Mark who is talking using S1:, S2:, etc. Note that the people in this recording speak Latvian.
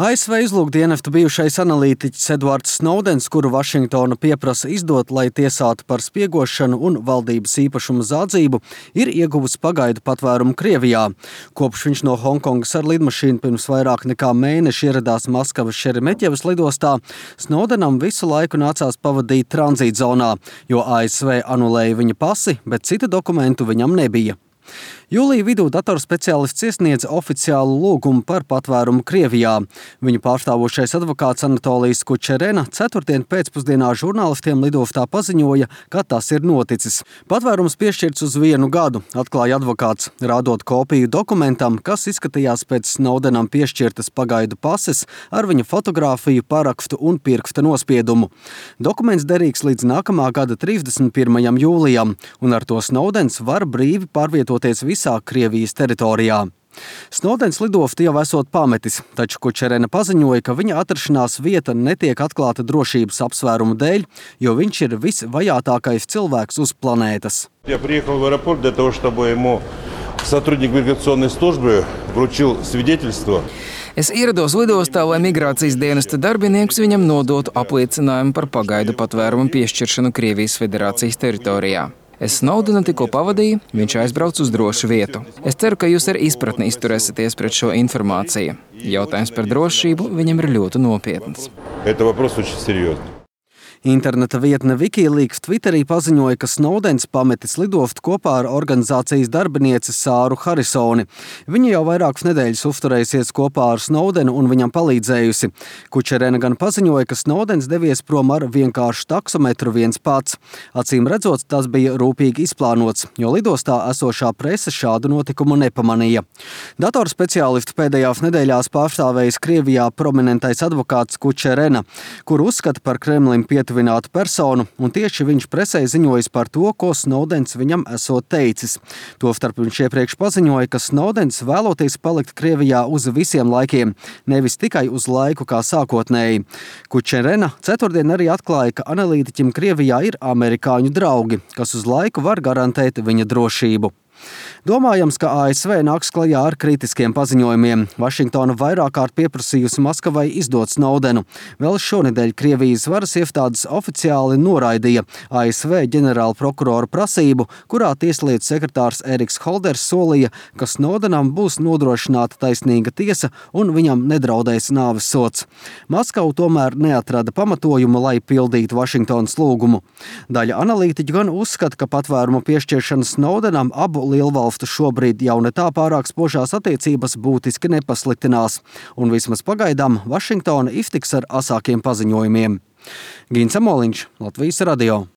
S1: ASV izlūkdienesta bijušais analītiķis Edvards Snowdens, kuru Vašingtona pieprasa izdot, lai tiesātu par spiegošanu un valdības īpašuma zādzību, ir ieguvis pagaidu patvērumu Krievijā. Kopš viņš no Honkongas ar lidmašīnu pirms vairāk nekā mēneša ieradās Maskavas Šeremetjevas lidostā, Snowdenam visu laiku nācās pavadīt tranzītzonā, jo ASV anulēja viņa pasi, bet citu dokumentu viņam nebija. Jūlija vidū datorspeciālists iesniedza oficiālu lūgumu par patvērumu Krievijā. Viņu pārstāvošais advokāts Anatolijs Kučerena ceturtdien pēcpusdienā žurnālistiem lidostā paziņoja, ka tas ir noticis. Patvērums piešķirts uz 1 gadu, atklāja advokāts, rādot kopiju dokumentam, kas izskatījās pēc Snowdenam piešķirtas pagaidu pases ar viņa fotogrāfiju, parakstu un pirksta nospiedumu. Dokuments derīgs līdz nākamā gada 31. jūlijam, un ar to Snowdens var brīvi pārvietoties visā Krievijas teritorijā. Snowdens lidoftu jau esot pametis, taču Kučerena paziņoja, ka viņa atrašanās vieta netiek atklāta drošības apsvērumu dēļ, jo viņš ir visvajātākais cilvēks uz planētas.
S2: Я приехал в аэропорт для того, чтобы ему сотрудник миграционной службы вручил свидетельство.
S3: Es ierados lidostā, lai migrācijas dienesta darbinieks viņam nodotu apliecinājumu par pagaidu patvērumu piešķiršanu Krievijas Federācijas teritorijā. Es Snowdenu tikko pavadīju, viņš aizbrauc uz drošu vietu. Es ceru, ka jūs ar izpratni izturēsieties pret šo informāciju. Jautājums par drošību viņam ir ļoti nopietns.
S2: Это вопрос очень серьезный.
S1: Interneta vietne Wikileaks Twitterī paziņoja, ka Snowdens pametis lidoftu kopā ar organizācijas darbinieci Sāru Harisoni. Viņa jau vairākas nedēļas uzturējusies kopā ar Snowdenu un viņam palīdzējusi. Kučerena gan paziņoja, ka Snowdens devies prom ar vienkāršu taksometru viens pats. Acīm redzot, tas bija rūpīgi izplānots, jo lidostā esošā prese šādu notikumu nepamanīja. Datorspeciālistu pēdējās nedēļās pārstāvējis Krievijā prominentais advokāts Kučerena, kur uzskata par Kremlim pietuvinātu personu, un tieši viņš presē ziņojis par to, ko Snowdens viņam esot teicis. Tostarp viņš iepriekš paziņoja, ka Snowdens vēloties palikt Krievijā uz visiem laikiem, nevis tikai uz laiku kā sākotnēji. Kučerena ceturtdien arī atklāja, ka analītiķim Krievijā ir amerikāņu draugi, kas uz laiku var garantēt viņa drošību. Domājams, ka ASV nāks klajā ar kritiskiem paziņojumiem. Vašingtona vairāk kārt pieprasījusi Maskavai izdot Snowdenu. Vēl šonedēļ Krievijas varas iestādes oficiāli noraidīja ASV ģenerāla prokurora prasību, kurā tieslietu sekretārs Eriks Holders solīja, ka Snowdenam būs nodrošināta taisnīga tiesa un viņam nedraudēs nāves sods. Maskava tomēr neatrada pamatojumu, lai pildītu Vašingtonas lūgumu. Daļa analītiķu gan uzskata, ka patvērumu piešķiršana Snowdenam abu lielvalstu šobrīd jau ne tā pārāk spožās attiecības būtiski nepasliktinās, un vismaz pagaidām Vašingtona iztiks ar asākiem paziņojumiem. Gins Amoliņš, Latvijas radio.